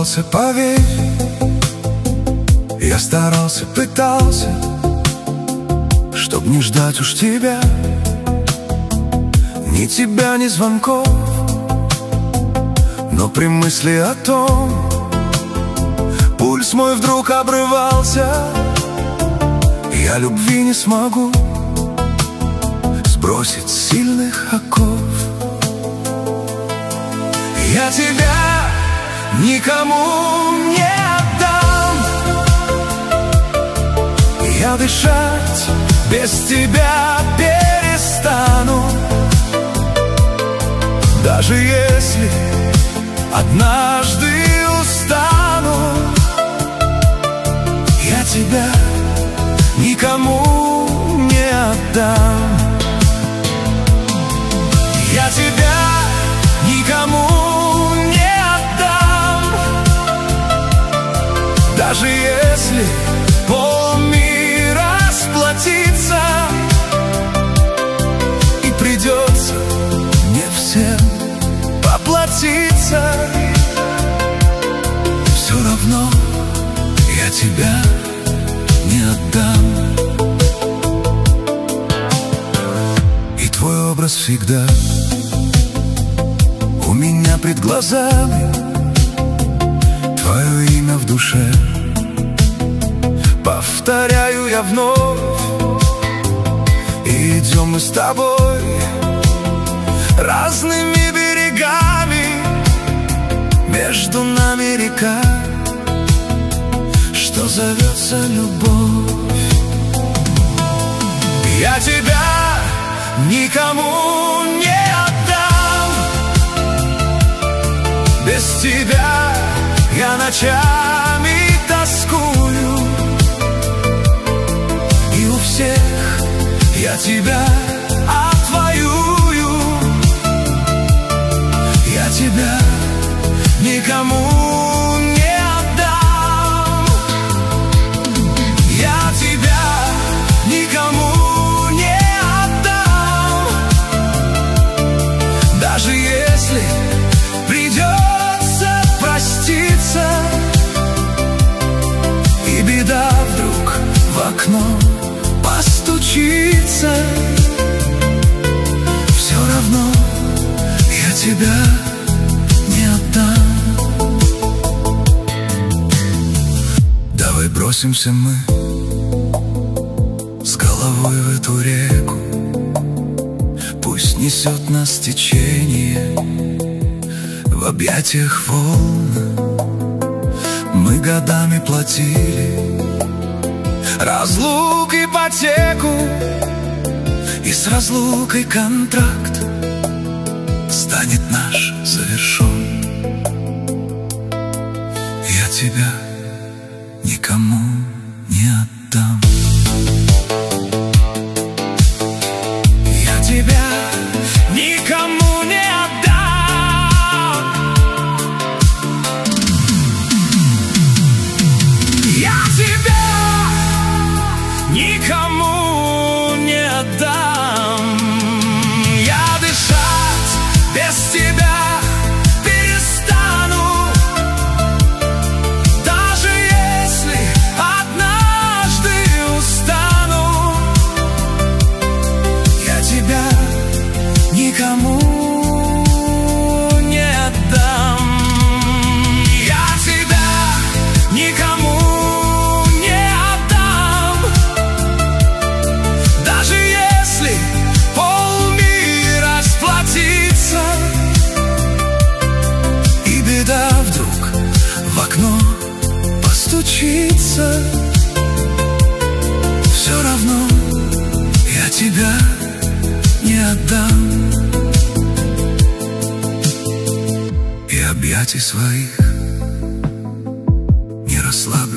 старался, поверь, я старался, пытался, чтоб не ждать уж тебя, ни тебя, ни звонков. Но при мысли о том, пульс мой вдруг обрывался. Я любви не смогу сбросить с сильных оков. Я тебя никому не отдам. Я дышать без тебя перестану. Даже если однажды устану, я тебя никому не отдам. Я тебя никому не отдам. Даже если полмира сплотится, и придется мне всем поплатиться, все равно я тебя не отдам. И твой образ всегда у меня пред глазами, твое имя в душе повторяю я вновь. И идем мы с тобой разными берегами, между нами река, что зовется любовь. Я тебя никому не отдам. Без тебя я ночами тоскую, и у всех я тебя отвоюю. Я тебя никому не отдам. Я тебя никому не отдам. Даже если придется проститься, и беда вдруг в окно постучится, все равно я тебя не отдам. Давай бросимся мы с головой в эту реку, пусть несет нас течение в объятиях волн. Мы годами платили разлук, ипотеку, и с разлукой контракт станет наш завершен. Я тебя никому не отдам. Я тебя никому не отдам. Я тебя никому не отдам. Я дышать без тебя перестану. Даже если однажды устану, я тебя никому не отдам. Я тебя никому не отдам. Даже если полмира сплотится, и беда вдруг в окно постучится, все равно я тебя не отдам. И объятий своих не расслаблю